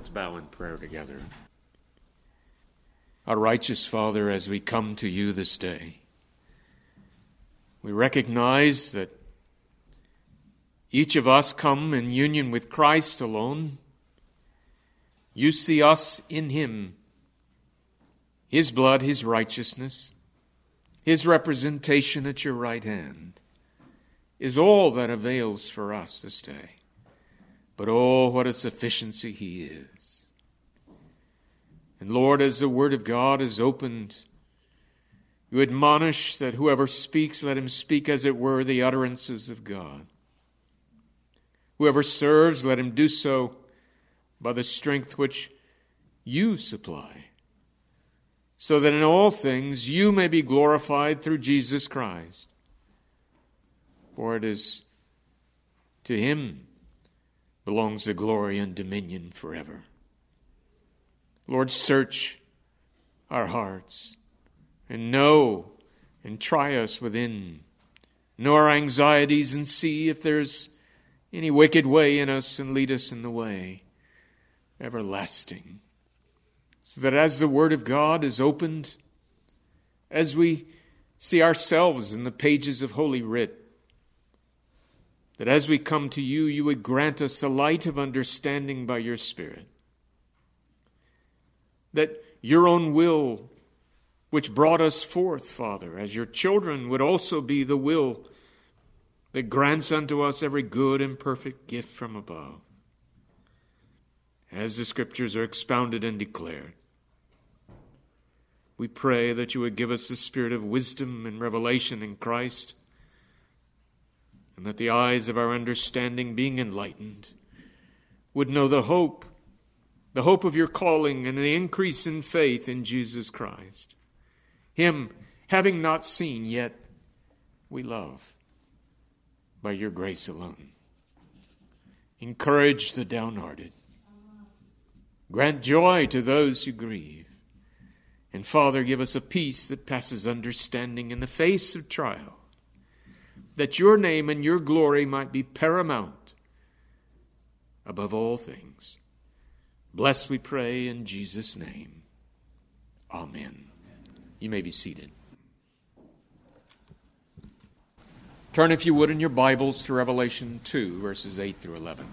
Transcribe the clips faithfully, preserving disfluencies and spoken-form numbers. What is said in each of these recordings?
Let's bow in prayer together. Our righteous Father, as we come to you this day, we recognize that each of us come in union with Christ alone. You see us in him, his blood, his righteousness, his representation at your right hand is all that avails for us this day. But oh, what a sufficiency he is. And Lord, as the word of God is opened, you admonish that whoever speaks, let him speak as it were the utterances of God. Whoever serves, let him do so by the strength which you supply, so that in all things you may be glorified through Jesus Christ. For it is to him belongs the glory and dominion forever. Lord, search our hearts and know and try us within. Know our anxieties and see if there's any wicked way in us, and lead us in the way everlasting. So that as the Word of God is opened, as we see ourselves in the pages of Holy Writ, that as we come to you, you would grant us the light of understanding by your Spirit. That your own will, which brought us forth, Father, as your children, would also be the will that grants unto us every good and perfect gift from above. As the Scriptures are expounded and declared, we pray that you would give us the spirit of wisdom and revelation in Christ, and that the eyes of our understanding, being enlightened, would know the hope, the hope of your calling and the increase in faith in Jesus Christ. Him, having not seen, yet we love by your grace alone. Encourage the downhearted. Grant joy to those who grieve. And Father, give us a peace that passes understanding in the face of trial, that your name and your glory might be paramount above all things. Bless, we pray, in Jesus' name. Amen. You may be seated. Turn, if you would, in your Bibles to Revelation two, verses eight through eleven.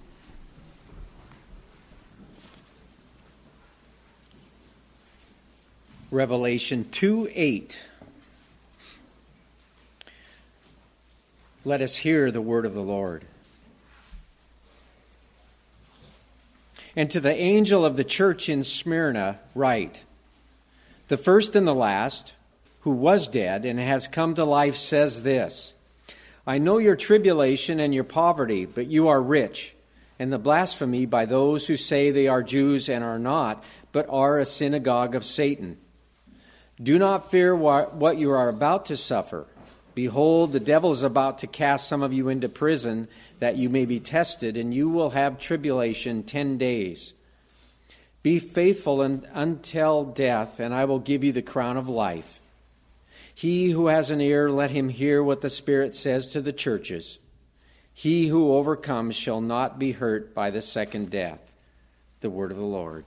Revelation two eight. Let us hear the word of the Lord. And to the angel of the church in Smyrna write, the first and the last, who was dead and has come to life, says this, I know your tribulation and your poverty, but you are rich, and the blasphemy by those who say they are Jews and are not, but are a synagogue of Satan. Do not fear what you are about to suffer. Behold, the devil is about to cast some of you into prison, that you may be tested, and you will have tribulation ten days. Be faithful until death, and I will give you the crown of life. He who has an ear, let him hear what the Spirit says to the churches. He who overcomes shall not be hurt by the second death. The word of the Lord.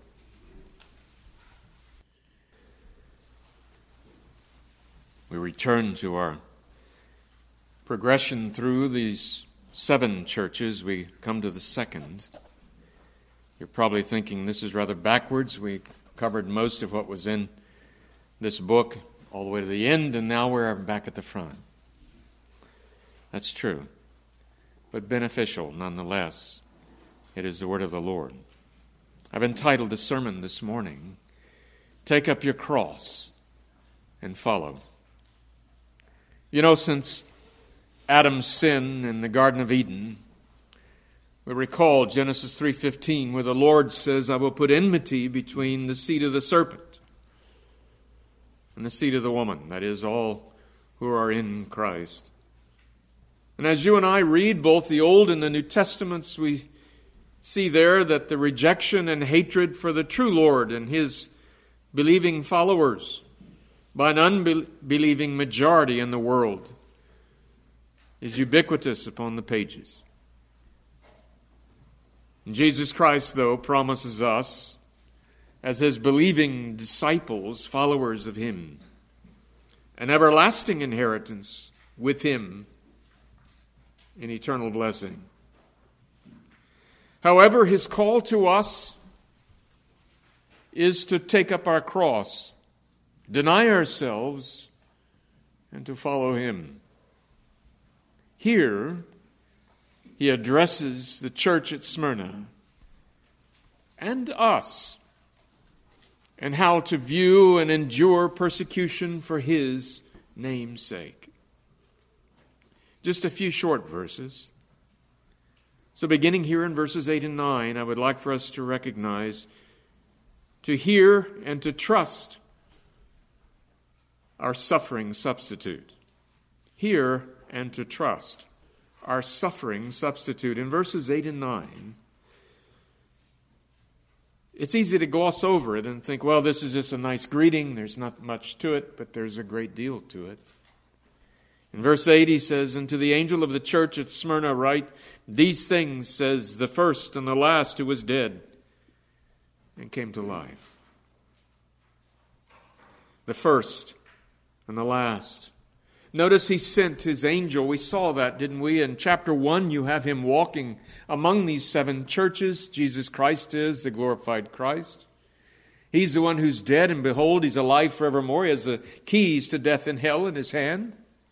We return to our progression through these seven churches. We come to the second. You're probably thinking this is rather backwards. We covered most of what was in this book all the way to the end, and now we're back at the front. That's true, but beneficial nonetheless. It is the word of the Lord. I've entitled the sermon this morning, Take Up Your Cross and Follow. You know, since Adam's sin in the Garden of Eden, we recall Genesis three fifteen, where the Lord says, I will put enmity between the seed of the serpent and the seed of the woman, that is, all who are in Christ. And as you and I read both the Old and the New Testaments, we see there that the rejection and hatred for the true Lord and his believing followers by an unbelieving majority in the world is ubiquitous upon the pages. Jesus Christ, though, promises us, as his believing disciples, followers of him, an everlasting inheritance with him in eternal blessing. However, his call to us is to take up our cross, deny ourselves, and to follow him. Here, he addresses the church at Smyrna and us, and how to view and endure persecution for his name's sake. Just a few short verses. So beginning here in verses eight and nine, I would like for us to recognize, to hear and to trust our suffering substitute. Hear and to trust our suffering substitute. In verses eight and nine, it's easy to gloss over it and think, well, this is just a nice greeting. There's not much to it, but there's a great deal to it. In verse eight, he says, "And to the angel of the church at Smyrna write, these things says the first and the last who was dead and came to life." The first and the last. Notice he sent his angel. We saw that, didn't we? In chapter one, you have him walking among these seven churches. Jesus Christ is the glorified Christ. He's the one who's dead, and behold, he's alive forevermore. He has the keys to death and hell in his hand.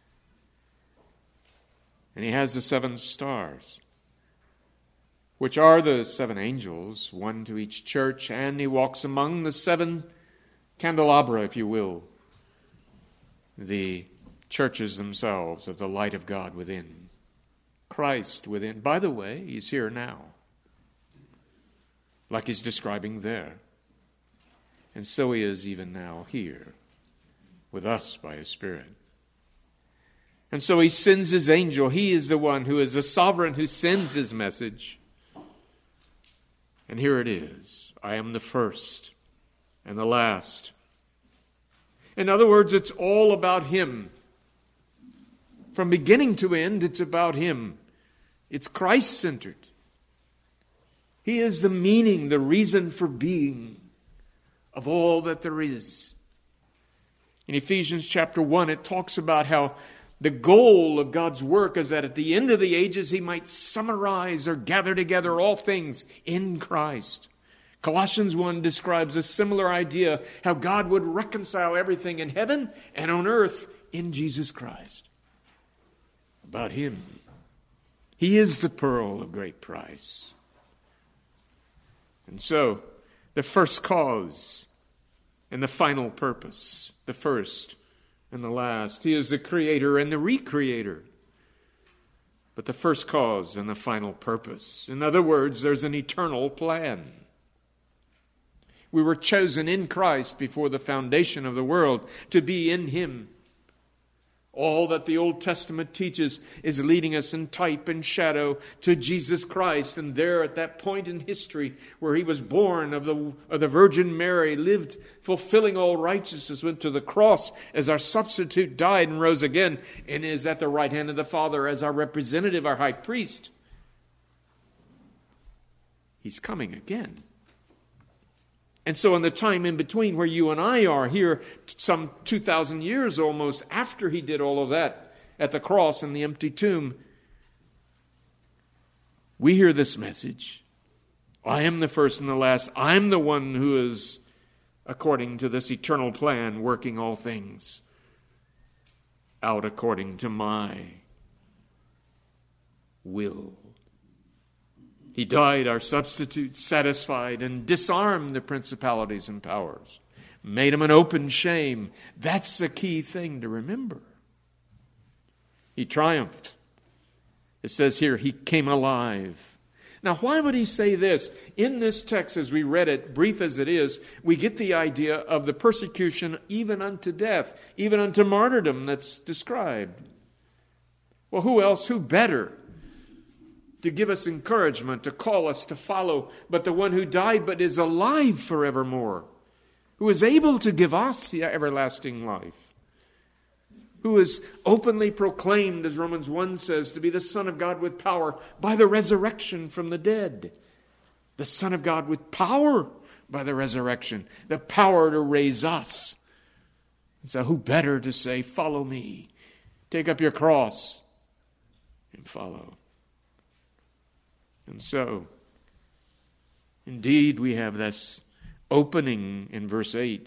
And he has the seven stars, which are the seven angels, one to each church, and he walks among the seven candelabra, if you will, the churches themselves of the light of God within. Christ within. By the way, he's here now, like he's describing there. And so he is even now here with us by his Spirit. And so he sends his angel. He is the one who is the sovereign who sends his message. And here it is. I am the first and the last. In other words, it's all about him. From beginning to end, it's about him. It's Christ-centered. He is the meaning, the reason for being of all that there is. In Ephesians chapter one, it talks about how the goal of God's work is that at the end of the ages, he might summarize or gather together all things in Christ. Colossians one describes a similar idea, how God would reconcile everything in heaven and on earth in Jesus Christ. About him. He is the pearl of great price. And so, the first cause and the final purpose, the first and the last. He is the creator and the recreator. But the first cause and the final purpose. In other words, there's an eternal plan. We were chosen in Christ before the foundation of the world to be in him. All that the Old Testament teaches is leading us in type and shadow to Jesus Christ. And there at that point in history where he was born of the, of the Virgin Mary, lived fulfilling all righteousness, went to the cross as our substitute, died and rose again, and is at the right hand of the Father as our representative, our high priest. He's coming again. And so in the time in between where you and I are here, some two thousand years almost after he did all of that at the cross and the empty tomb, we hear this message. I am the first and the last. I'm the one who is, according to this eternal plan, working all things out according to my will. He died, our substitute, satisfied and disarmed the principalities and powers. Made them an open shame. That's the key thing to remember. He triumphed. It says here, he came alive. Now, why would he say this? In this text, as we read it, brief as it is, we get the idea of the persecution even unto death, even unto martyrdom that's described. Well, who else, who better to give us encouragement, to call us to follow, but the one who died but is alive forevermore, who is able to give us the everlasting life, who is openly proclaimed, as Romans one says, to be the Son of God with power by the resurrection from the dead. The Son of God with power by the resurrection, the power to raise us. And so who better to say, follow me, take up your cross and follow. And so, indeed, we have this opening in verse eight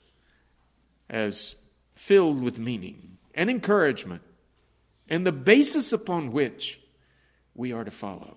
as filled with meaning and encouragement and the basis upon which we are to follow.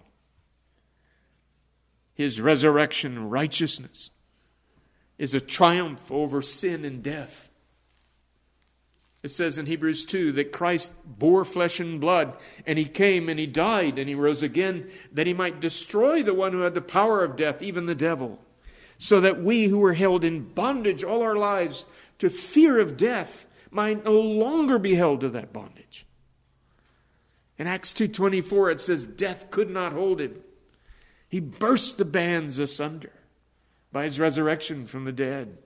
His resurrection righteousness is a triumph over sin and death. It says in Hebrews two that Christ bore flesh and blood, and he came and he died and he rose again, that he might destroy the one who had the power of death, even the devil, so that we who were held in bondage all our lives to fear of death might no longer be held to that bondage. In Acts two twenty-four it says death could not hold him. He burst the bands asunder by his resurrection from the dead.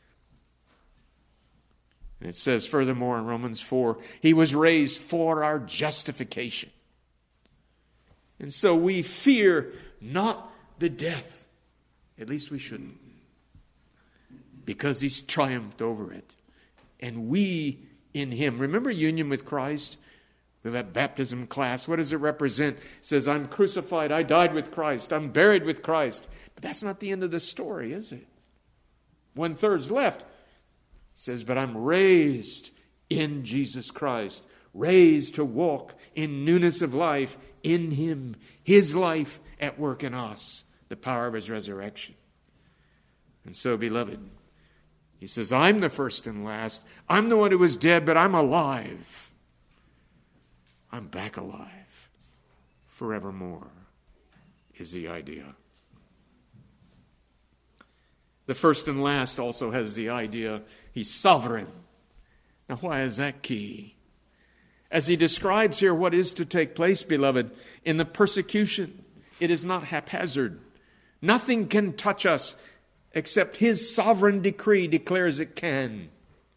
And it says furthermore in Romans four, he was raised for our justification. And so we fear not the death. At least we shouldn't. Because he's triumphed over it. And we in him. Remember union with Christ? We have that baptism class. What does it represent? It says, I'm crucified. I died with Christ. I'm buried with Christ. But that's not the end of the story, is it? One third's left. It says, but I'm raised in Jesus Christ. Raised to walk in newness of life in him. His life at work in us. The power of his resurrection. And so, beloved, he says, I'm the first and last. I'm the one who was dead, but I'm alive. I'm back alive forevermore is the idea. The first and last also has the idea he's sovereign. Now, why is that key? As he describes here what is to take place, beloved, in the persecution, it is not haphazard. Nothing can touch us except his sovereign decree declares it can.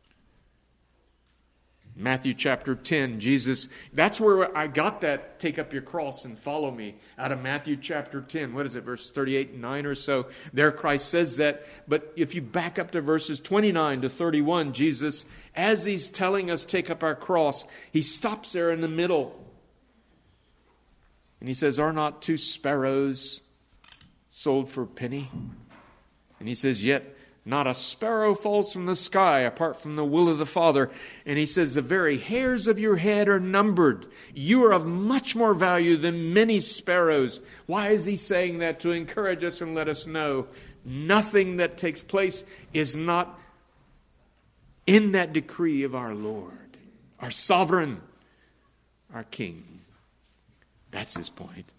Matthew chapter ten, Jesus, that's where I got that, take up your cross and follow me, out of Matthew chapter ten. What is it, verse thirty-eight and nine or so? There Christ says that. But if you back up to verses twenty-nine to thirty-one, Jesus, as he's telling us take up our cross, he stops there in the middle. And he says, are not two sparrows sold for a penny? And he says, yet not a sparrow falls from the sky apart from the will of the Father. And he says, the very hairs of your head are numbered. You are of much more value than many sparrows. Why is he saying that? To encourage us and let us know nothing that takes place is not in that decree of our Lord, our sovereign, our King. That's his point.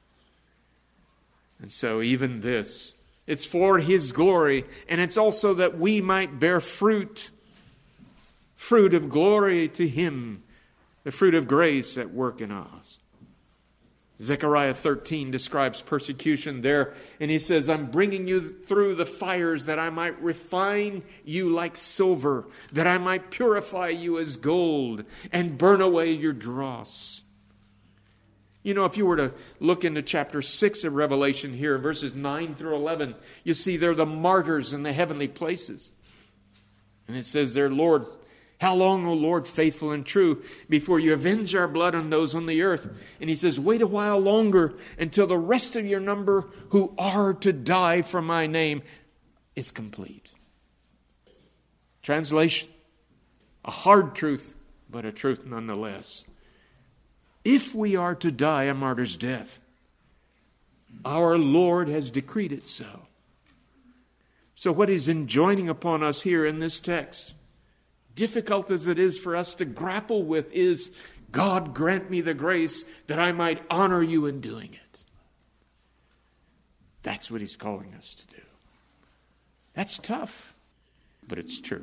And so even this, it's for his glory, and it's also that we might bear fruit, fruit of glory to him, the fruit of grace at work in us. Zechariah thirteen describes persecution there, and he says, I'm bringing you through the fires that I might refine you like silver, that I might purify you as gold, and burn away your dross. You know, if you were to look into chapter six of Revelation here, verses nine through eleven, you see they're the martyrs in the heavenly places. And it says there, Lord, how long, O Lord, faithful and true, before you avenge our blood on those on the earth? And he says, wait a while longer until the rest of your number who are to die for my name is complete. Translation, a hard truth, but a truth nonetheless. If we are to die a martyr's death, our Lord has decreed it so. So what he's enjoining upon us here in this text, difficult as it is for us to grapple with, is God grant me the grace that I might honor you in doing it. That's what he's calling us to do. That's tough, but it's true.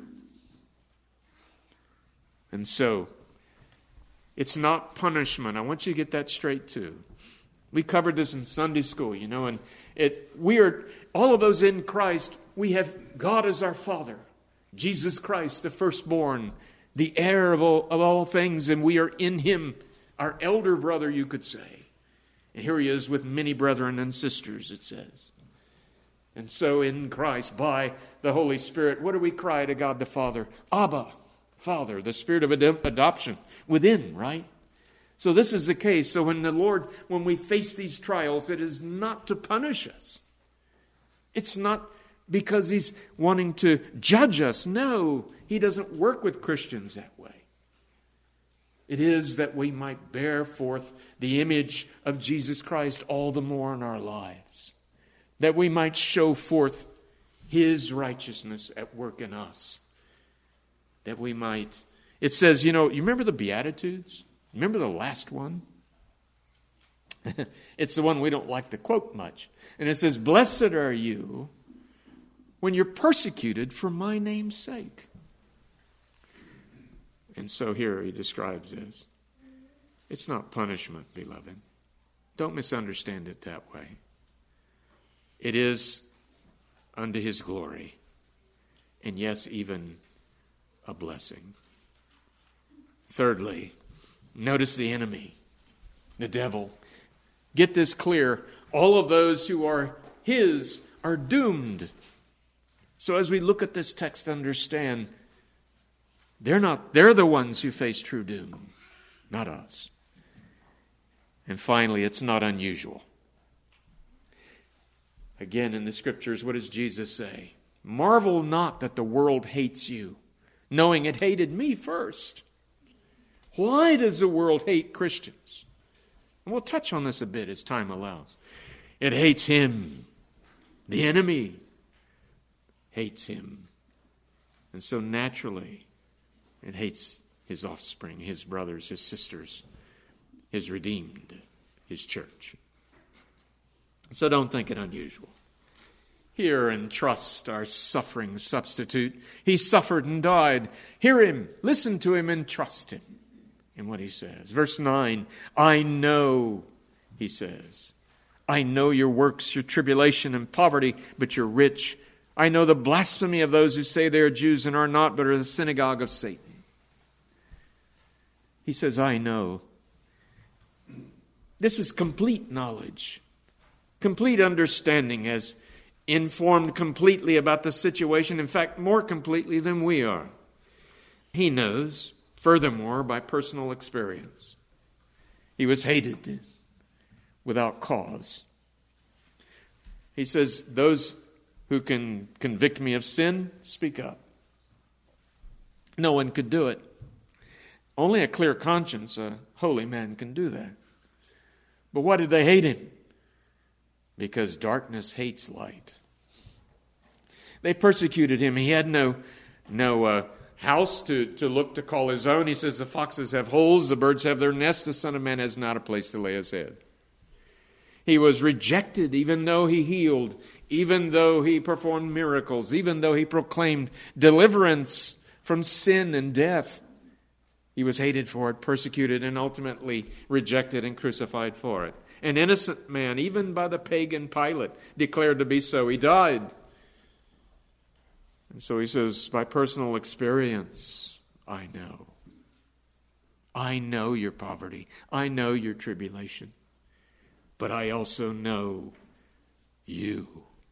And so, it's not punishment. I want you to get that straight too. We covered this in Sunday school, you know, and it we are all of those in Christ. We have God as our Father, Jesus Christ, the firstborn, the heir of all, of all things, and we are in him, our elder brother, you could say. And here he is with many brethren and sisters, it says. And so in Christ, by the Holy Spirit, what do we cry to God the Father? Abba, Father, the Spirit of ad- adoption within, right? So this is the case. So when the Lord, when we face these trials, it is not to punish us. It's not because He's wanting to judge us. No, He doesn't work with Christians that way. It is that we might bear forth the image of Jesus Christ all the more in our lives. That we might show forth His righteousness at work in us. That we might, it says, you know, you remember the Beatitudes? Remember the last one? It's the one we don't like to quote much. And it says, blessed are you when you're persecuted for my name's sake. And so here he describes this. It's not punishment, beloved. Don't misunderstand it that way. It is unto His glory. And yes, even a blessing. Thirdly, notice the enemy, the devil. Get this clear. All of those who are His are doomed. So as we look at this text, understand, they're not, they're the ones who face true doom, not us. And finally, it's not unusual. Again, in the Scriptures, what does Jesus say? Marvel not that the world hates you, knowing it hated me first. Why does the world hate Christians? And we'll touch on this a bit as time allows. It hates Him. The enemy hates Him. And so naturally, it hates His offspring, His brothers, His sisters, His redeemed, His church. So don't think it unusual. Hear and trust our suffering substitute. He suffered and died. Hear Him, listen to Him, and trust Him in what He says. Verse nine, I know, He says, I know your works, your tribulation and poverty, but you're rich. I know the blasphemy of those who say they are Jews and are not, but are the synagogue of Satan. He says, I know. This is complete knowledge, complete understanding, as informed completely about the situation, in fact, more completely than we are. He knows, furthermore, by personal experience. He was hated without cause. He says, those who can convict me of sin, speak up. No one could do it. Only a clear conscience, a holy man, can do that. But why did they hate Him? Because darkness hates light. They persecuted Him. He had no, no uh, house to, to look to call his own. He says, the foxes have holes, the birds have their nests, the Son of Man has not a place to lay His head. He was rejected even though He healed, even though He performed miracles, even though He proclaimed deliverance from sin and death. He was hated for it, persecuted, and ultimately rejected and crucified for it. An innocent man, even by the pagan Pilate, declared to be so. He died. And so he says, by personal experience, I know. I know your poverty. I know your tribulation. But I also know you.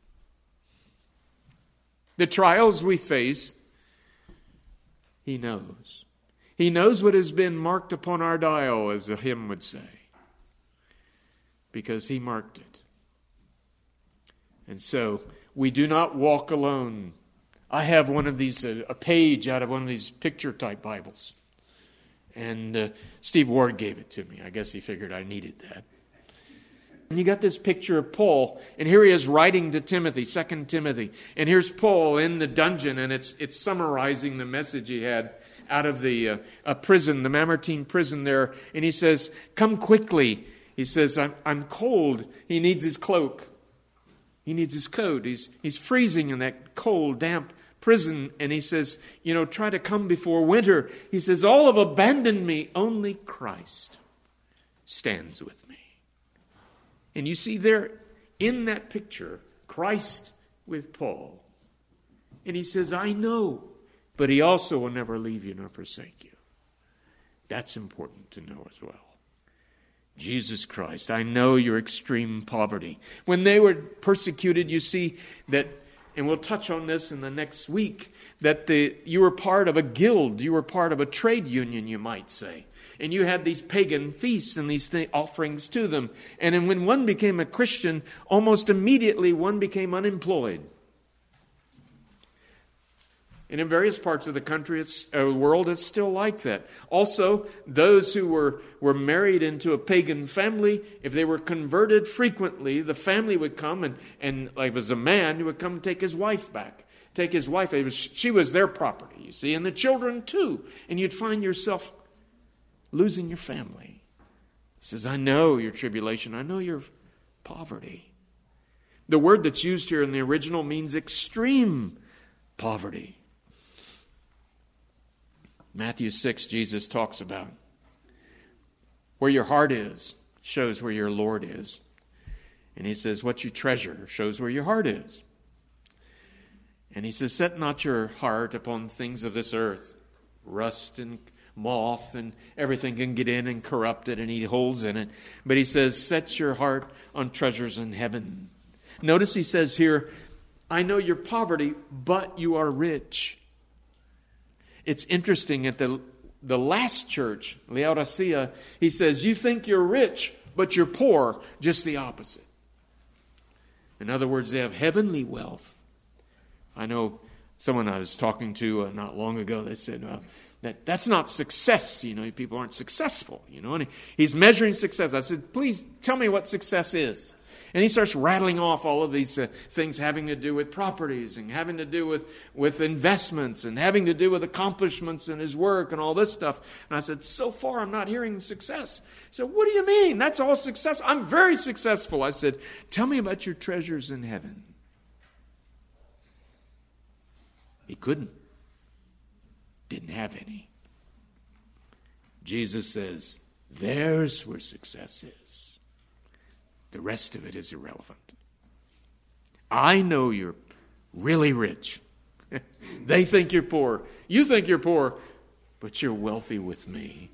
The trials we face, He knows. He knows what has been marked upon our dial, as the hymn would say, because He marked it. And so we do not walk alone. I have one of these, uh, a page out of one of these picture-type Bibles. And uh, Steve Ward gave it to me. I guess he figured I needed that. And you got this picture of Paul, and here he is writing to Timothy, Second Timothy. And here's Paul in the dungeon, and it's it's summarizing the message he had out of the uh, a prison, the Mamertine prison there. And he says, come quickly. He says, I'm, I'm cold. He needs his cloak. He needs his coat. He's, he's freezing in that cold, damp prison. And he says, you know, try to come before winter. He says, all have abandoned me. Only Christ stands with me. And you see there in that picture, Christ with Paul. And he says, I know, but He also will never leave you nor forsake you. That's important to know as well. Jesus Christ, I know your extreme poverty. When they were persecuted, you see that, and we'll touch on this in the next week, that the, you were part of a guild, you were part of a trade union, you might say. And you had these pagan feasts and these th- offerings to them. And then when one became a Christian, almost immediately one became unemployed. And in various parts of the country, it's, uh, world, it's still like that. Also, those who were, were married into a pagan family, if they were converted frequently, the family would come and, and like it was a man who would come and take his wife back. Take his wife. It was, she was their property, you see, and the children too. And you'd find yourself losing your family. He says, I know your tribulation. I know your poverty. The word that's used here in the original means extreme poverty. Matthew six, Jesus talks about where your heart is shows where your Lord is. And he says, what you treasure shows where your heart is. And he says, set not your heart upon things of this earth, rust and moth and everything can get in and corrupt it and eat holes in it. But he says, set your heart on treasures in heaven. Notice he says here, I know your poverty, but you are rich. It's interesting at the, the last church, Laodicea, he says, you think you're rich, but you're poor, just the opposite. In other words, they have heavenly wealth. I know someone I was talking to uh, not long ago, they said, well, That, that's not success, you know, people aren't successful, you know, and he, he's measuring success. I said, please tell me what success is. And he starts rattling off all of these uh, things having to do with properties and having to do with, with investments and having to do with accomplishments in his work and all this stuff. And I said, so far I'm not hearing success. He said, what do you mean? That's all success? I'm very successful. I said, tell me about your treasures in heaven. He couldn't. Didn't have any. Jesus says, there's where success is. The rest of it is irrelevant. I know you're really rich. They think you're poor. You think you're poor, but you're wealthy with me.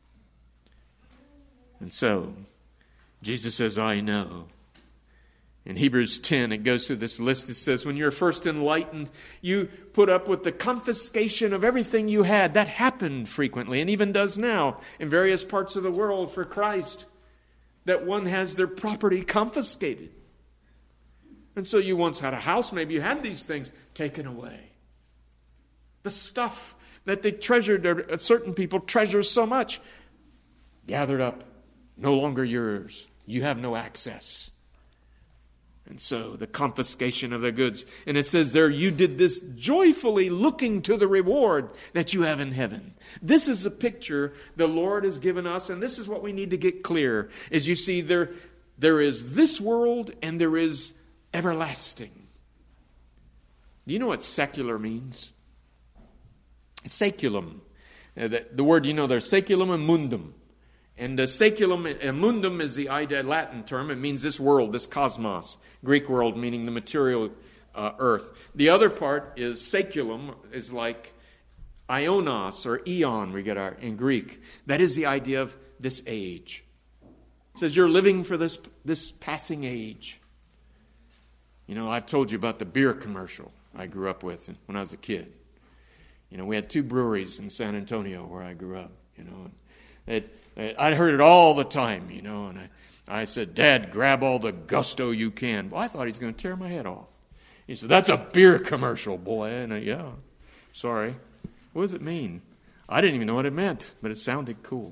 And so, Jesus says, I know. In Hebrews ten, it goes through this list. It says, when you're first enlightened, you put up with the confiscation of everything you had. That happened frequently, and even does now in various parts of the world for Christ, that one has their property confiscated. And so you once had a house, maybe you had these things taken away. The stuff that they treasured, or certain people treasure so much, gathered up, no longer yours. You have no access. And so the confiscation of the goods. And it says there, you did this joyfully looking to the reward that you have in heaven. This is a picture the Lord has given us, and this is what we need to get clear. As you see, there, there is this world and there is everlasting. Do you know what secular means? Saeculum. Uh, the, the word, you know, there's saeculum and mundum. And the saeculum and mundum is the idea, Latin term. It means this world, this cosmos. Greek world meaning the material uh, earth. The other part is saeculum, is like ionos or eon, we get our in Greek. That is the idea of this age. It says you're living for this, this passing age. You know, I've told you about the beer commercial I grew up with when I was a kid. You know, we had two breweries in San Antonio where I grew up, you know. It, I heard it all the time, you know, and I, I said, Dad, grab all the gusto you can. Well, I thought he was going to tear my head off. He said, that's a beer commercial, boy. And I, yeah, sorry. What does it mean? I didn't even know what it meant, but it sounded cool.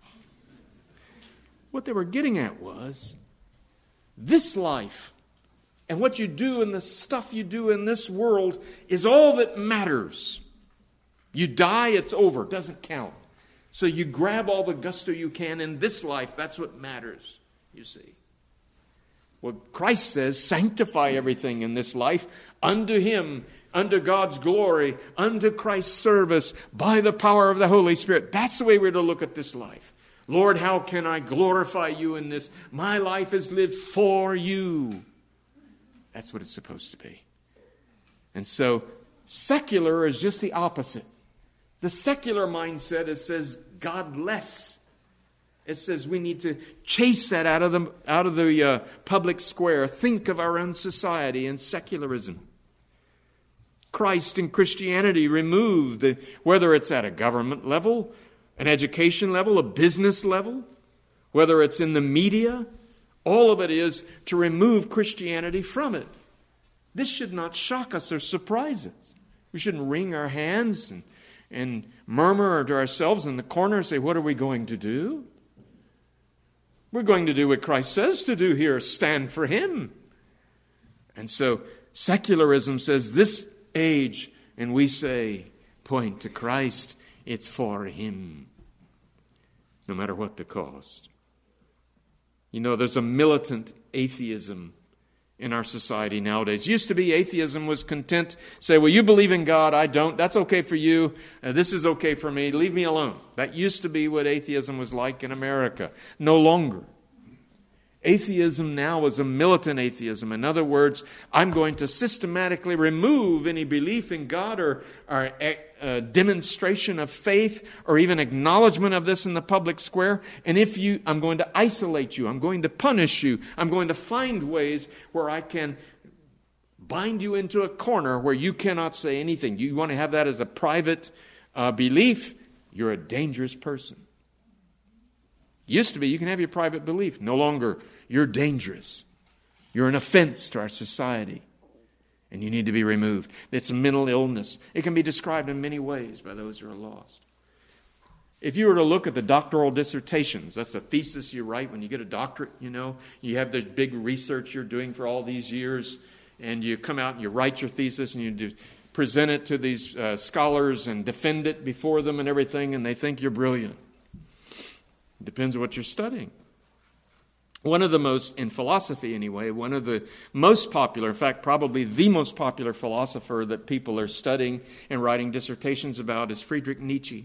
What they were getting at was this life and what you do and the stuff you do in this world is all that matters. You die, it's over. It doesn't count. So you grab all the gusto you can in this life. That's what matters, you see. Well, Christ says, sanctify everything in this life unto Him, unto God's glory, unto Christ's service, by the power of the Holy Spirit. That's the way we're to look at this life. Lord, how can I glorify you in this? My life is lived for you. That's what it's supposed to be. And so, secular is just the opposite. The secular mindset is, says God less. It says we need to chase that out of the, out of the uh, public square. Think of our own society and secularism. Christ and Christianity remove the, whether it's at a government level, an education level, a business level, whether it's in the media, all of it is to remove Christianity from it. This should not shock us or surprise us. We shouldn't wring our hands and, and murmur to ourselves in the corner and say, what are we going to do? We're going to do what Christ says to do here, stand for Him. And so secularism says this age, and we say, point to Christ, it's for Him, no matter what the cost. You know, there's a militant atheism in our society nowadays. Used to be atheism was content, say, well, you believe in God, I don't. That's okay for you. Uh, this is okay for me. Leave me alone. That used to be what atheism was like in America. No longer. Atheism now is a militant atheism. In other words, I'm going to systematically remove any belief in God or, or a, a demonstration of faith or even acknowledgement of this in the public square. And if you, I'm going to isolate you. I'm going to punish you. I'm going to find ways where I can bind you into a corner where you cannot say anything. You want to have that as a private uh, belief? You're a dangerous person. Used to be you can have your private belief. No longer. You're dangerous. You're an offense to our society. And you need to be removed. It's a mental illness. It can be described in many ways by those who are lost. If you were to look at the doctoral dissertations, that's a thesis you write when you get a doctorate, you know. You have this big research you're doing for all these years. And you come out and you write your thesis and you do, present it to these uh, scholars and defend it before them and everything. And they think you're brilliant. It depends on what you're studying. One of the most, in philosophy anyway, one of the most popular, in fact, probably the most popular philosopher that people are studying and writing dissertations about is Friedrich Nietzsche.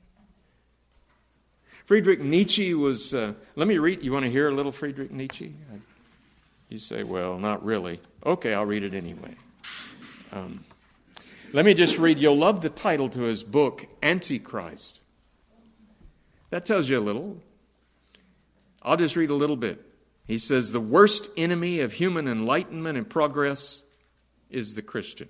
Friedrich Nietzsche was, uh, let me read, you want to hear a little Friedrich Nietzsche? You say, well, not really. Okay, I'll read it anyway. Um, let me just read, you'll love the title to his book, Antichrist. That tells you a little. I'll just read a little bit. He says, the worst enemy of human enlightenment and progress is the Christian.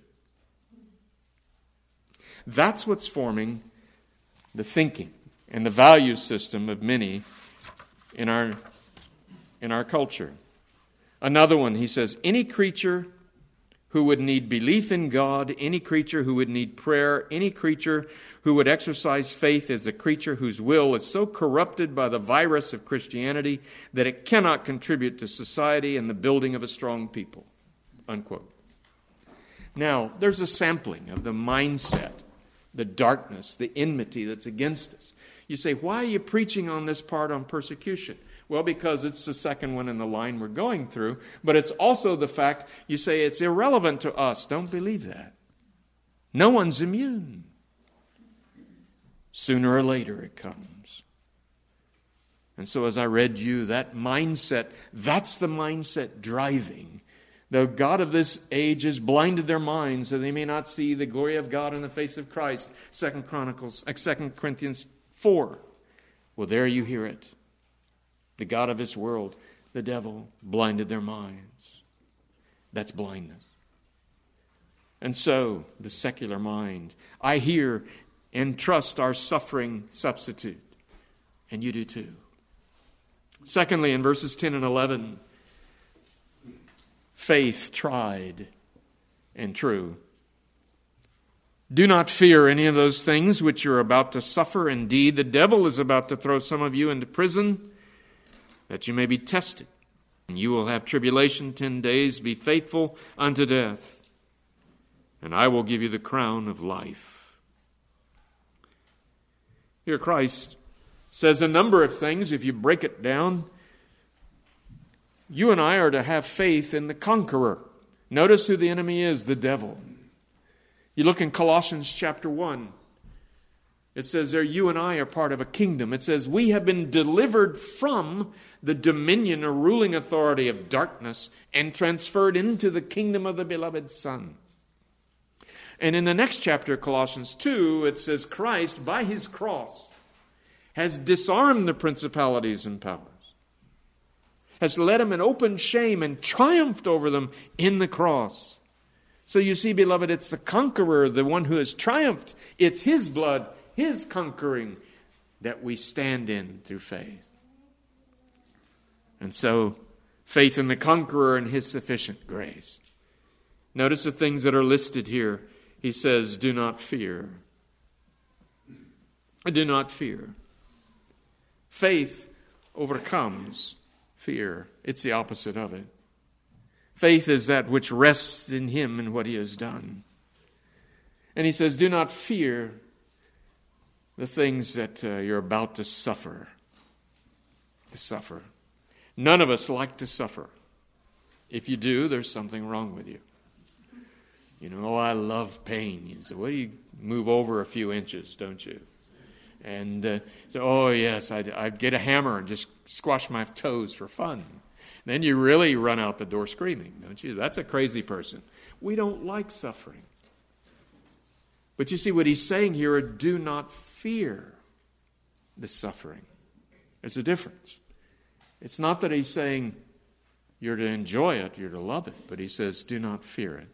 That's what's forming the thinking and the value system of many in our, in our culture. Another one, he says, any creature who would need belief in God, any creature who would need prayer, any creature who would exercise faith is a creature whose will is so corrupted by the virus of Christianity that it cannot contribute to society and the building of a strong people. Unquote. Now, there's a sampling of the mindset, the darkness, the enmity that's against us. You say, why are you preaching on this part on persecution? Well, because it's the second one in the line we're going through, but it's also the fact, you say it's irrelevant to us. Don't believe that. No one's immune. Sooner or later it comes. And so as I read you, that mindset, that's the mindset driving. The God of this age has blinded their minds so they may not see the glory of God in the face of Christ. Second Chronicles, Second Corinthians four. Well, there you hear it. The God of this world, the devil, blinded their minds. That's blindness. And so, the secular mind, I hear and trust our suffering substitute. And you do too. Secondly, in verses ten and eleven, faith tried and true. Do not fear any of those things which you're about to suffer. Indeed, the devil is about to throw some of you into prison, that you may be tested. And you will have tribulation ten days. Be faithful unto death, and I will give you the crown of life. Here Christ says a number of things. If you break it down, you and I are to have faith in the conqueror. Notice who the enemy is, the devil. You look in Colossians chapter one. It says there, you and I are part of a kingdom. It says we have been delivered from the dominion or ruling authority of darkness and transferred into the kingdom of the beloved Son. And in the next chapter, Colossians two, it says Christ, by his cross, has disarmed the principalities and powers, has led them in open shame and triumphed over them in the cross. So you see, beloved, it's the conqueror, the one who has triumphed. It's his blood, his conquering, that we stand in through faith. And so, faith in the conqueror and his sufficient grace. Notice the things that are listed here. He says, do not fear. Do not fear. Faith overcomes fear. It's the opposite of it. Faith is that which rests in him and what he has done. And he says, do not fear the things that uh, you're about to suffer. To suffer. None of us like to suffer. If you do, there's something wrong with you. You know, oh, I love pain. You say, well, you move over a few inches, don't you? And uh, so, oh, yes, I'd, I'd get a hammer and just squash my toes for fun. Then you really run out the door screaming, don't you? That's a crazy person. We don't like suffering. But you see what he's saying here, do not fear the suffering. There's a difference. It's not that he's saying you're to enjoy it, you're to love it, but he says do not fear it.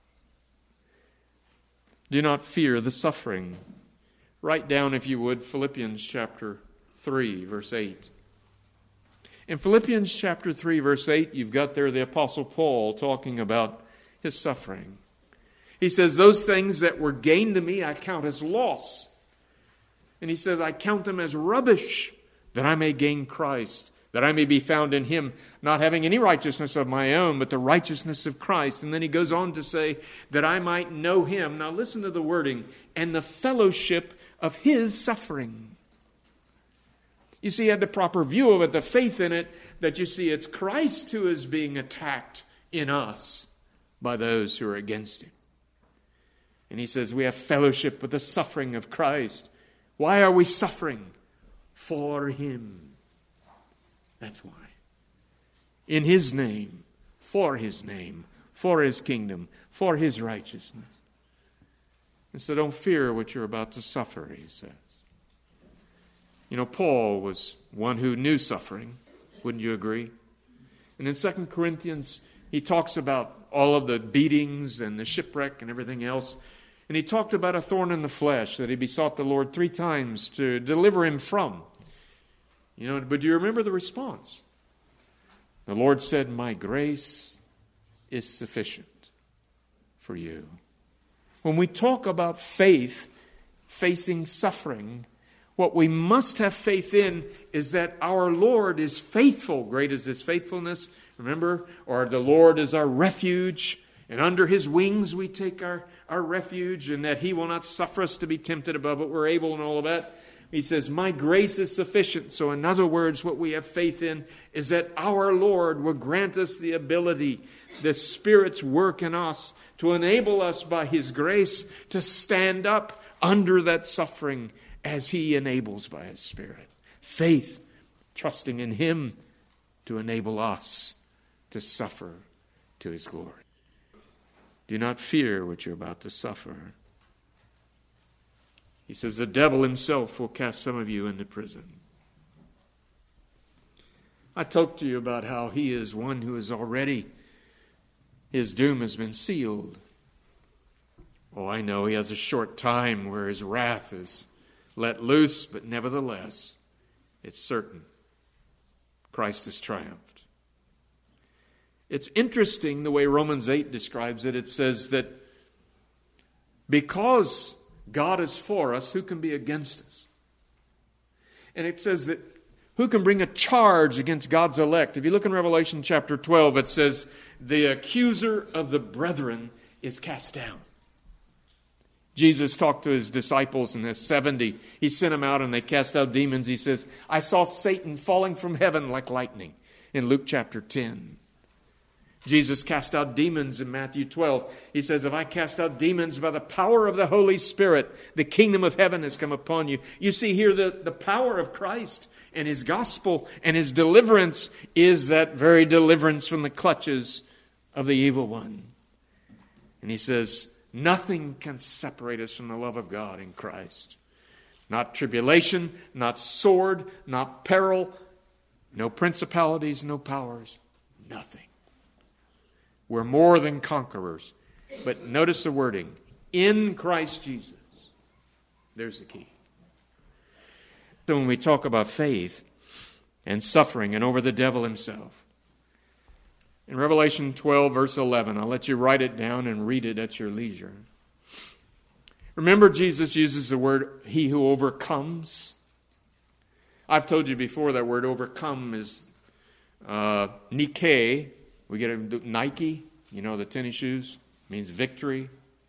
Do not fear the suffering. Write down, if you would, Philippians chapter three, verse eight. In Philippians chapter three, verse eight, you've got there the Apostle Paul talking about his suffering. He says, those things that were gained to me I count as loss. And he says, I count them as rubbish, that I may gain Christ, that I may be found in him, not having any righteousness of my own, but the righteousness of Christ. And then he goes on to say, that I might know him. Now listen to the wording, and the fellowship of his suffering. You see, he had the proper view of it, the faith in it, that you see it's Christ who is being attacked in us by those who are against him. And he says we have fellowship with the suffering of Christ. Why are we suffering? For him. That's why. In his name, for his name, for his kingdom, for his righteousness. And so don't fear what you're about to suffer, he says. You know, Paul was one who knew suffering. Wouldn't you agree? And in Second Corinthians, he talks about all of the beatings and the shipwreck and everything else. And he talked about a thorn in the flesh that he besought the Lord three times to deliver him from. You know, but do you remember the response? The Lord said, my grace is sufficient for you. When we talk about faith facing suffering, what we must have faith in is that our Lord is faithful. Great is his faithfulness. Remember, or the Lord is our refuge, and under his wings we take our, our refuge, and that he will not suffer us to be tempted above what we're able and all of that. He says, my grace is sufficient. So in other words, what we have faith in is that our Lord will grant us the ability, the Spirit's work in us, to enable us by his grace to stand up under that suffering as he enables by his Spirit. Faith, trusting in him to enable us to suffer to his glory. Do not fear what you're about to suffer. He says the devil himself will cast some of you into prison. I talked to you about how he is one who is already, his doom has been sealed. Oh, I know he has a short time where his wrath is let loose, but nevertheless, it's certain. Christ has triumphed. It's interesting the way Romans eight describes it. It says that because God is for us, who can be against us? And it says that who can bring a charge against God's elect? If you look in Revelation chapter twelve, it says, the accuser of the brethren is cast down. Jesus talked to his disciples in his seventy. He sent them out and they cast out demons. He says, I saw Satan falling from heaven like lightning in Luke chapter ten. Jesus cast out demons in Matthew twelve. He says, if I cast out demons by the power of the Holy Spirit, the kingdom of heaven has come upon you. You see here the, the power of Christ and his gospel and his deliverance is that very deliverance from the clutches of the evil one. And he says, nothing can separate us from the love of God in Christ. Not tribulation, not sword, not peril, no principalities, no powers, nothing. We're more than conquerors. But notice the wording, in Christ Jesus. There's the key. So when we talk about faith and suffering and over the devil himself, in Revelation twelve, verse eleven, I'll let you write it down and read it at your leisure. Remember, Jesus uses the word, he who overcomes. I've told you before that word overcome is uh, Nike. We get it, Nike, you know, the tennis shoes, means victory.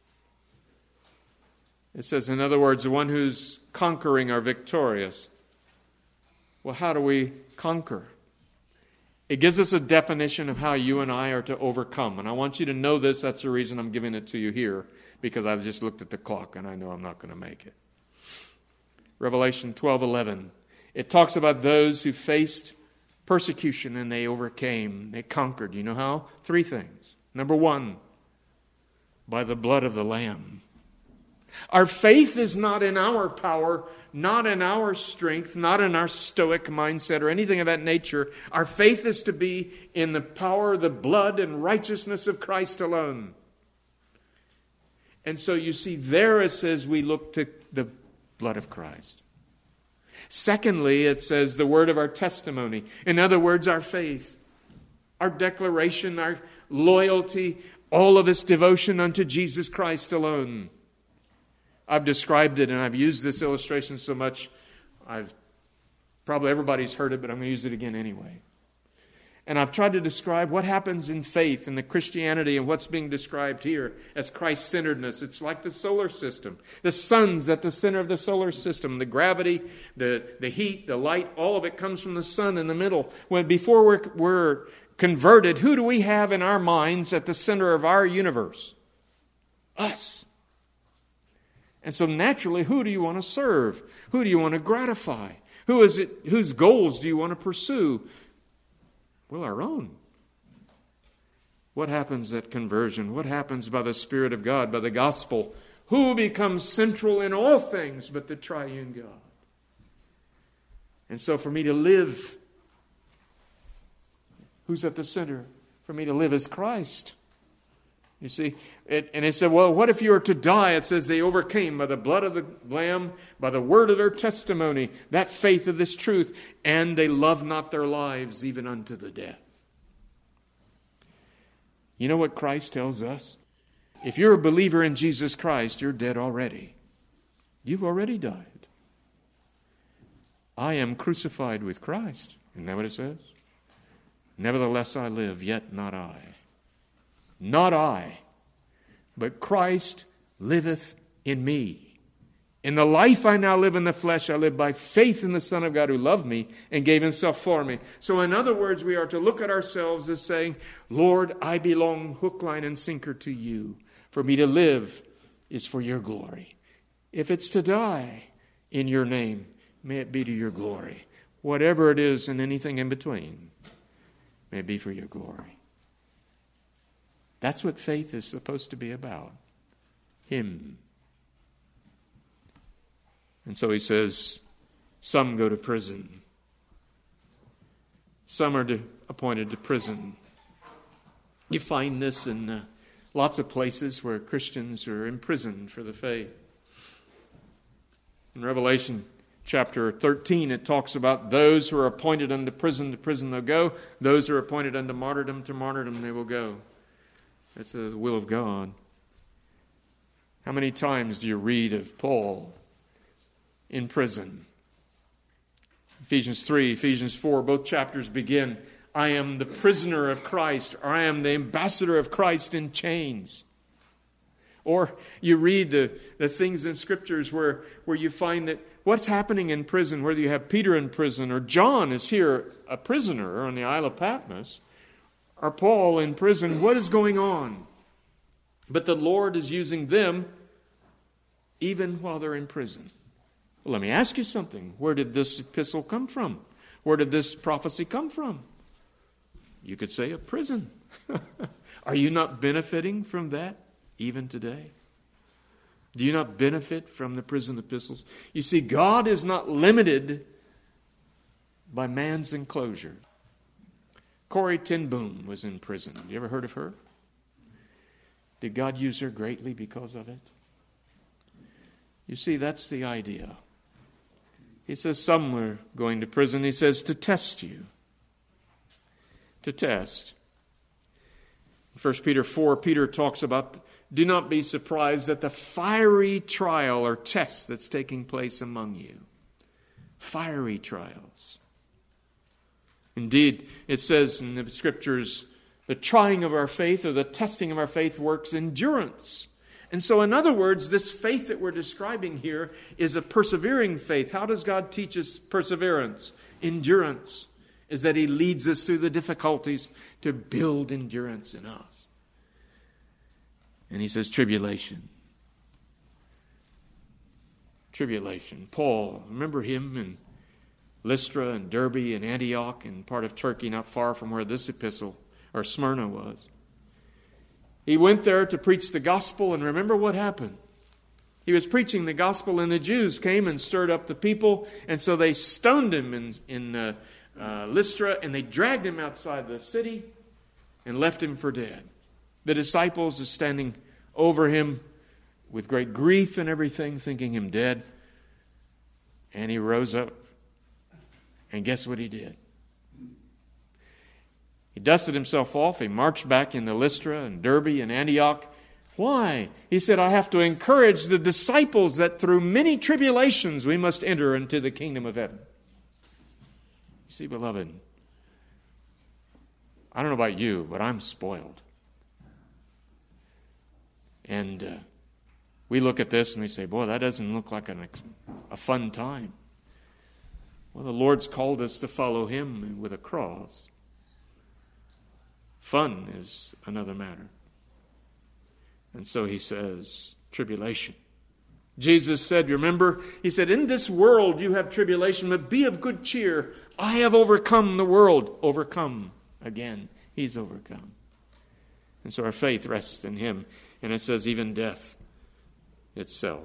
It says, in other words, the one who's conquering are victorious. Well, how do we conquer? It gives us a definition of how you and I are to overcome. And I want you to know this. That's the reason I'm giving it to you here, because I just looked at the clock and I know I'm not going to make it. Revelation twelve eleven. It talks about those who faced persecution and they overcame. They conquered. You know how? Three things. Number one, by the blood of the Lamb. Our faith is not in our power, not in our strength, not in our stoic mindset or anything of that nature. Our faith is to be in the power, the blood, and righteousness of Christ alone. And so you see there it says we look to the blood of Christ. Secondly, it says the word of our testimony. In other words, our faith, our declaration, our loyalty, all of this devotion unto Jesus Christ alone. I've described it and I've used this illustration so much, I've probably everybody's heard it, but I'm going to use it again anyway. And I've tried to describe what happens in faith and the Christianity and what's being described here as Christ-centeredness. It's like the solar system. The sun's at the center of the solar system. The gravity, the, the heat, the light, all of it comes from the sun in the middle. When before we're, we're converted, who do we have in our minds at the center of our universe? Us. And so naturally, who do you want to serve? Who do you want to gratify? Who is it? Whose goals do you want to pursue? Well, our own. What happens at conversion? What happens by the Spirit of God, by the gospel? Who becomes central in all things but the triune God? And so for me to live, who's at the center? For me to live as Christ. You see, it, and it said, well, what if you were to die? It says they overcame by the blood of the Lamb, by the word of their testimony, that faith of this truth, and they loved not their lives even unto the death. You know what Christ tells us? If you're a believer in Jesus Christ, you're dead already. You've already died. I am crucified with Christ. Isn't that what it says? Nevertheless I live, yet not I. Not I, but Christ liveth in me. In the life I now live in the flesh, I live by faith in the Son of God who loved me and gave himself for me. So in other words, we are to look at ourselves as saying, Lord, I belong hook, line, and sinker to you. For me to live is for your glory. If it's to die in your name, may it be to your glory. Whatever it is and anything in between, may it be for your glory. That's what faith is supposed to be about. Him. And so he says, some go to prison. Some are to, appointed to prison. You find this in uh, lots of places where Christians are imprisoned for the faith. In Revelation chapter thirteen, it talks about those who are appointed unto prison, to prison they'll go. Those who are appointed unto martyrdom, to martyrdom they will go. That's the will of God. How many times do you read of Paul in prison? Ephesians three, Ephesians four, both chapters begin, I am the prisoner of Christ, or I am the ambassador of Christ in chains. Or you read the, the things in Scriptures where, where you find that what's happening in prison, whether you have Peter in prison, or John is here a prisoner on the Isle of Patmos, or Paul in prison, what is going on? But the Lord is using them even while they're in prison. Well, let me ask you something. Where did this epistle come from? Where did this prophecy come from? You could say a prison. Are you not benefiting from that even today? Do you not benefit from the prison epistles? You see, God is not limited by man's enclosure. Corrie ten Boom was in prison. You ever heard of her? Did God use her greatly because of it? You see, that's the idea. He says some were going to prison. He says to test you. To test. In First Peter four, Peter talks about, do not be surprised at the fiery trial or test that's taking place among you. Fiery trials. Indeed, it says in the Scriptures, the trying of our faith or the testing of our faith works endurance. And so, in other words, this faith that we're describing here is a persevering faith. How does God teach us perseverance? Endurance is that He leads us through the difficulties to build endurance in us. And He says tribulation. Tribulation. Paul, remember him in Lystra and Derbe and Antioch and part of Turkey not far from where this epistle or Smyrna was. He went there to preach the gospel, and remember what happened. He was preaching the gospel, and the Jews came and stirred up the people, and so they stoned him in, in uh, uh, Lystra, and they dragged him outside the city and left him for dead. The disciples are standing over him with great grief and everything, thinking him dead. And he rose up, and guess what he did? He dusted himself off. He marched back into Lystra and Derbe and Antioch. Why? He said, I have to encourage the disciples that through many tribulations we must enter into the kingdom of heaven. You see, beloved, I don't know about you, but I'm spoiled. And uh, we look at this and we say, boy, that doesn't look like an ex- a fun time. Well, the Lord's called us to follow Him with a cross. Fun is another matter. And so He says, tribulation. Jesus said, remember, He said, in this world you have tribulation, but be of good cheer. I have overcome the world. Overcome again. He's overcome. And so our faith rests in Him. And it says even death itself.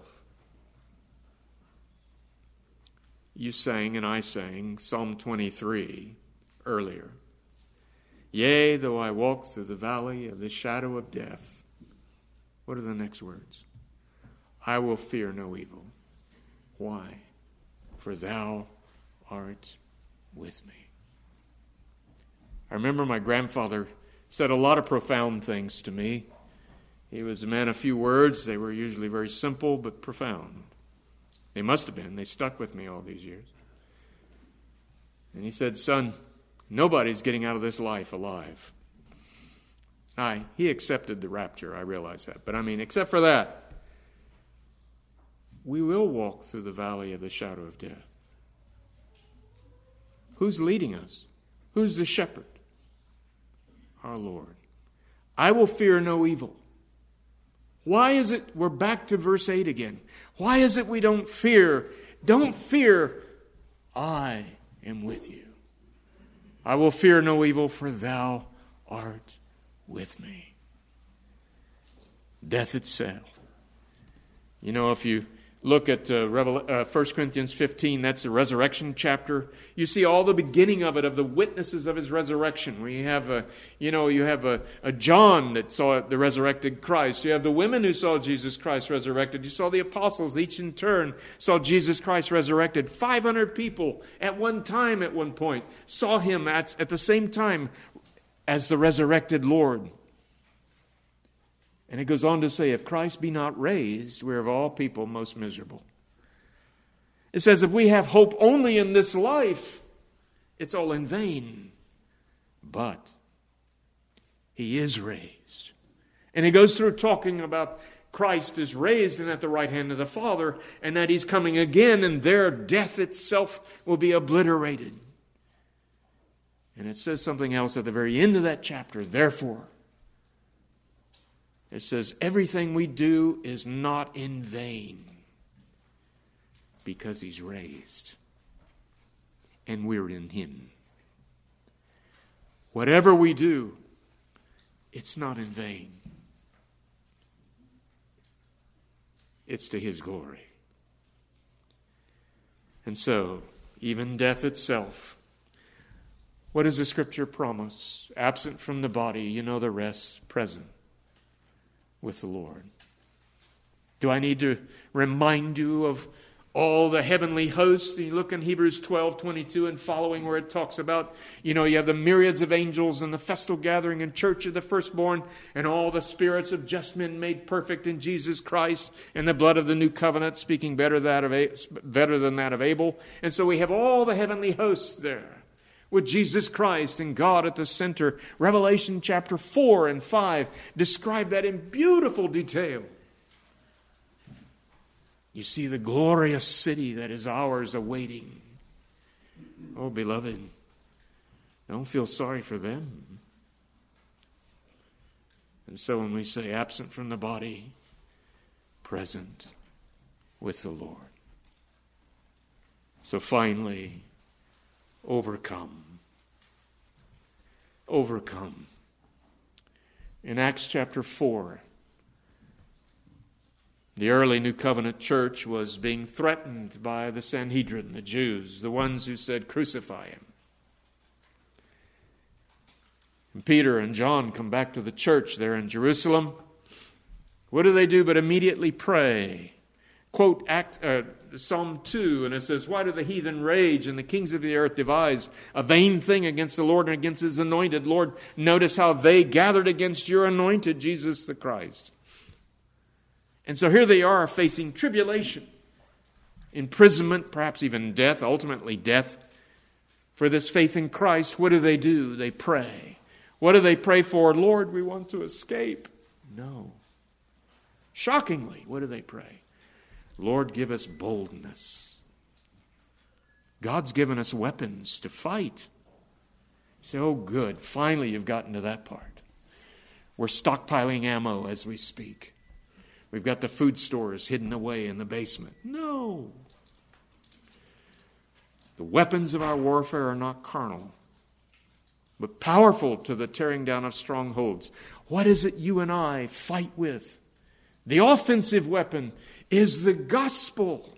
You sang and I sang Psalm twenty-three earlier. Yea, though I walk through the valley of the shadow of death. What are the next words? I will fear no evil. Why? For thou art with me. I remember my grandfather said a lot of profound things to me. He was a man of few words. They were usually very simple but profound. They must have been. They stuck with me all these years. And he said, son, nobody's getting out of this life alive. Aye, he accepted the rapture, I realize that. But I mean, except for that, we will walk through the valley of the shadow of death. Who's leading us? Who's the shepherd? Our Lord. I will fear no evil. Why is it, we're back to verse eight again. Why is it we don't fear? Don't fear, I am with you. I will fear no evil, for thou art with me. Death itself. You know, if you look at uh, Revel- uh, First Corinthians fifteen, that's the resurrection chapter. You see all the beginning of it, of the witnesses of His resurrection. Where you have, a, you know, you have a, a John that saw the resurrected Christ. You have the women who saw Jesus Christ resurrected. You saw the apostles, each in turn, saw Jesus Christ resurrected. five hundred people at one time, at one point, saw Him at, at the same time as the resurrected Lord. And it goes on to say, if Christ be not raised, we're of all people most miserable. It says, if we have hope only in this life, it's all in vain. But He is raised. And he goes through talking about Christ is raised and at the right hand of the Father, and that He's coming again, and there death itself will be obliterated. And it says something else at the very end of that chapter. Therefore, it says, everything we do is not in vain because He's raised and we're in Him. Whatever we do, it's not in vain. It's to His glory. And so, even death itself, what does the Scripture promise? Absent from the body, you know the rest, present with the Lord. Do I need to remind you of all the heavenly hosts? You look in Hebrews twelve twenty-two and following, where it talks about, you know, you have the myriads of angels and the festal gathering and church of the firstborn and all the spirits of just men made perfect in Jesus Christ and the blood of the new covenant, speaking better, that of, better than that of Abel. And so we have all the heavenly hosts there, with Jesus Christ and God at the center. Revelation chapter four and five describe that in beautiful detail. You see the glorious city that is ours awaiting. Oh, beloved, don't feel sorry for them. And so when we say absent from the body, present with the Lord. So finally, overcome. Overcome. In Acts chapter four, the early New Covenant church was being threatened by the Sanhedrin, the Jews, the ones who said, crucify him. And Peter and John come back to the church there in Jerusalem. What do they do but immediately pray? Quote Act, uh, Psalm two, and it says, why do the heathen rage and the kings of the earth devise a vain thing against the Lord and against His anointed? Lord, notice how they gathered against your anointed, Jesus the Christ. And so here they are facing tribulation, imprisonment, perhaps even death, ultimately death, for this faith in Christ. What do they do? They pray. What do they pray for? Lord, we want to escape. No. Shockingly, what do they pray? Lord, give us boldness. God's given us weapons to fight. You say, oh, good. Finally, you've gotten to that part. We're stockpiling ammo as we speak. We've got the food stores hidden away in the basement. No. The weapons of our warfare are not carnal, but powerful to the tearing down of strongholds. What is it you and I fight with? The offensive weapon is the gospel.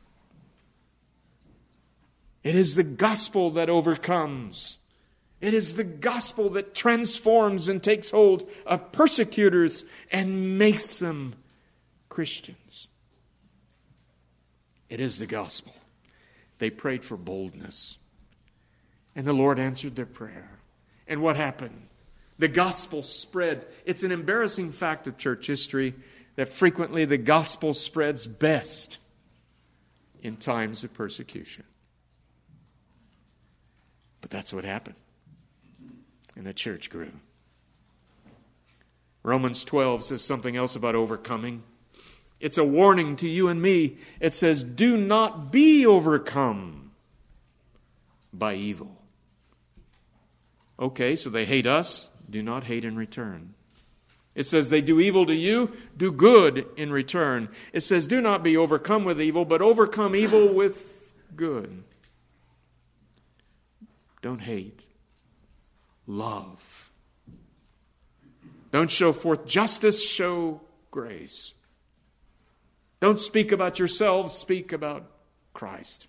It is the gospel that overcomes. It is the gospel that transforms and takes hold of persecutors and makes them Christians. It is the gospel. They prayed for boldness, and the Lord answered their prayer. And what happened? The gospel spread. It's an embarrassing fact of church history that frequently the gospel spreads best in times of persecution. But that's what happened. And the church grew. Romans twelve says something else about overcoming. It's a warning to you and me. It says, do not be overcome by evil. Okay, so they hate us. Do not hate in return. It says they do evil to you, do good in return. It says do not be overcome with evil, but overcome evil with good. Don't hate. Love. Don't show forth justice, show grace. Don't speak about yourselves, speak about Christ.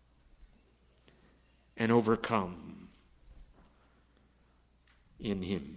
And overcome in Him.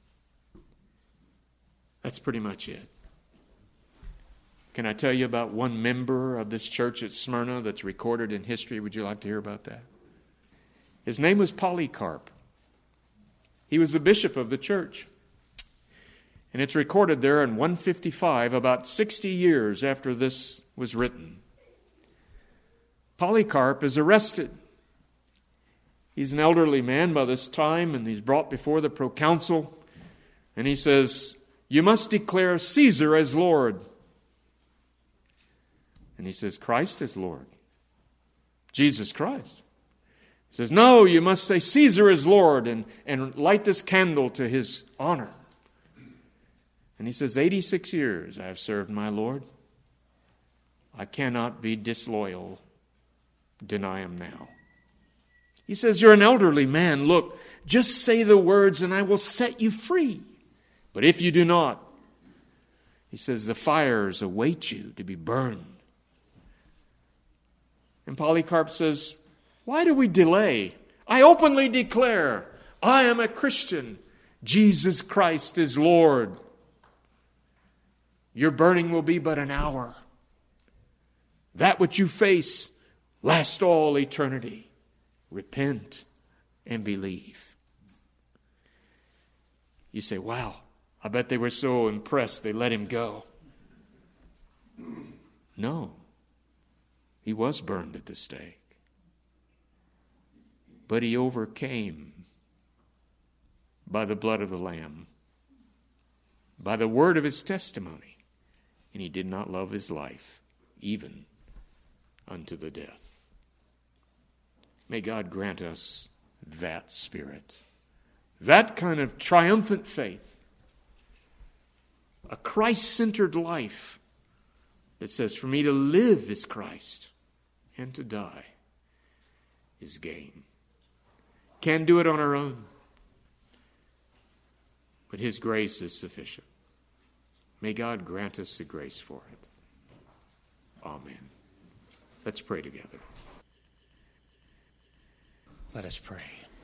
That's pretty much it. Can I tell you about one member of this church at Smyrna that's recorded in history? Would you like to hear about that? His name was Polycarp. He was the bishop of the church. And it's recorded there in one fifty-five, about sixty years after this was written. Polycarp is arrested. He's an elderly man by this time, and he's brought before the proconsul. And he says, you must declare Caesar as Lord. And he says, Christ as Lord. Jesus Christ. He says, no, you must say Caesar is Lord and, and light this candle to his honor. And he says, eighty-six years I have served my Lord. I cannot be disloyal, deny him now. He says, you're an elderly man. Look, just say the words and I will set you free. But if you do not, He says, the fires await you to be burned. And Polycarp says, why do we delay? I openly declare, I am a Christian. Jesus Christ is Lord. Your burning will be but an hour. That which you face lasts all eternity. Repent and believe. You say, wow, I bet they were so impressed they let him go. No. He was burned at the stake. But he overcame by the blood of the Lamb, by the word of his testimony, and he did not love his life, even unto the death. May God grant us that spirit, that kind of triumphant faith, a Christ-centered life that says, for me to live is Christ, and to die is gain. Can't do it on our own, but his grace is sufficient. May God grant us the grace for it. Amen. Let's pray together. Let us pray.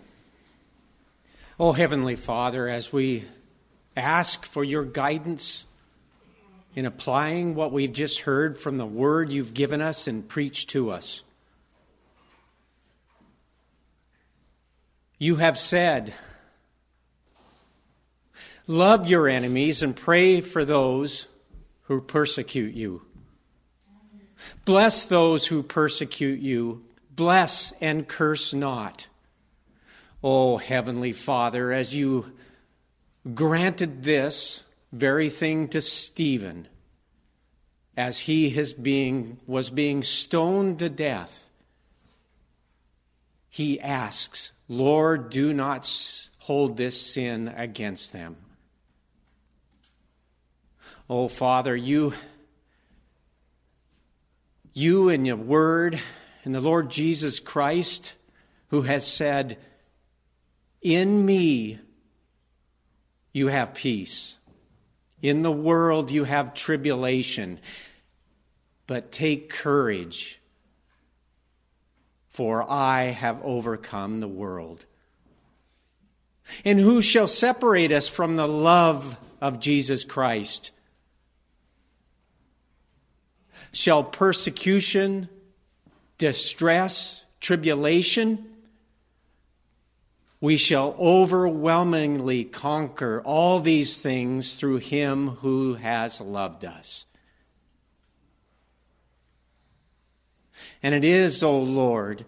Oh, Heavenly Father, as we ask for your guidance in applying what we've just heard from the word you've given us and preached to us, you have said, love your enemies and pray for those who persecute you. Bless those who persecute you. Bless and curse not. Oh, Heavenly Father, as you granted this very thing to Stephen, as he his being, was being stoned to death, he asks, Lord, do not hold this sin against them. Oh, Father, you, you and your word and the Lord Jesus Christ, who has said, in me you have peace. In the world you have tribulation. But take courage, for I have overcome the world. And who shall separate us from the love of Jesus Christ? Shall persecution, distress, tribulation? We shall overwhelmingly conquer all these things through him who has loved us. And it is, O Lord,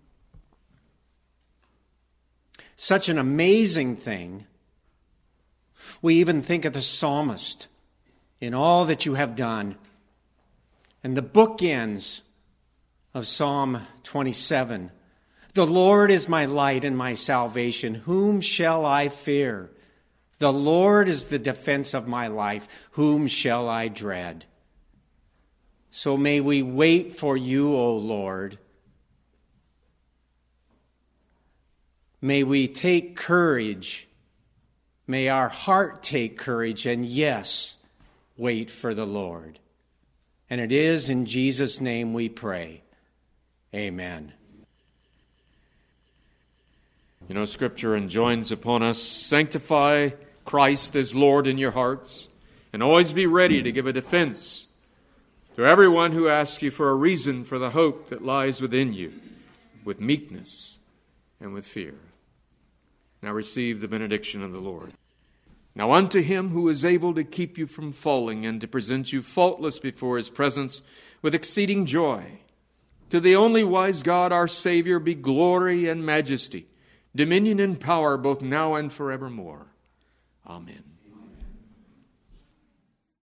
such an amazing thing. We even think of the psalmist in all that you have done. And the bookends of Psalm twenty-seven. The Lord is my light and my salvation. Whom shall I fear? The Lord is the defense of my life. Whom shall I dread? So may we wait for you, O Lord. May we take courage. May our heart take courage and, yes, wait for the Lord. And it is in Jesus' name we pray. Amen. You know, Scripture enjoins upon us, sanctify Christ as Lord in your hearts, and always be ready to give a defense to everyone who asks you for a reason for the hope that lies within you, with meekness and with fear. Now receive the benediction of the Lord. Now unto him who is able to keep you from falling and to present you faultless before his presence with exceeding joy, to the only wise God our Savior be glory and majesty, dominion and power both now and forevermore. Amen.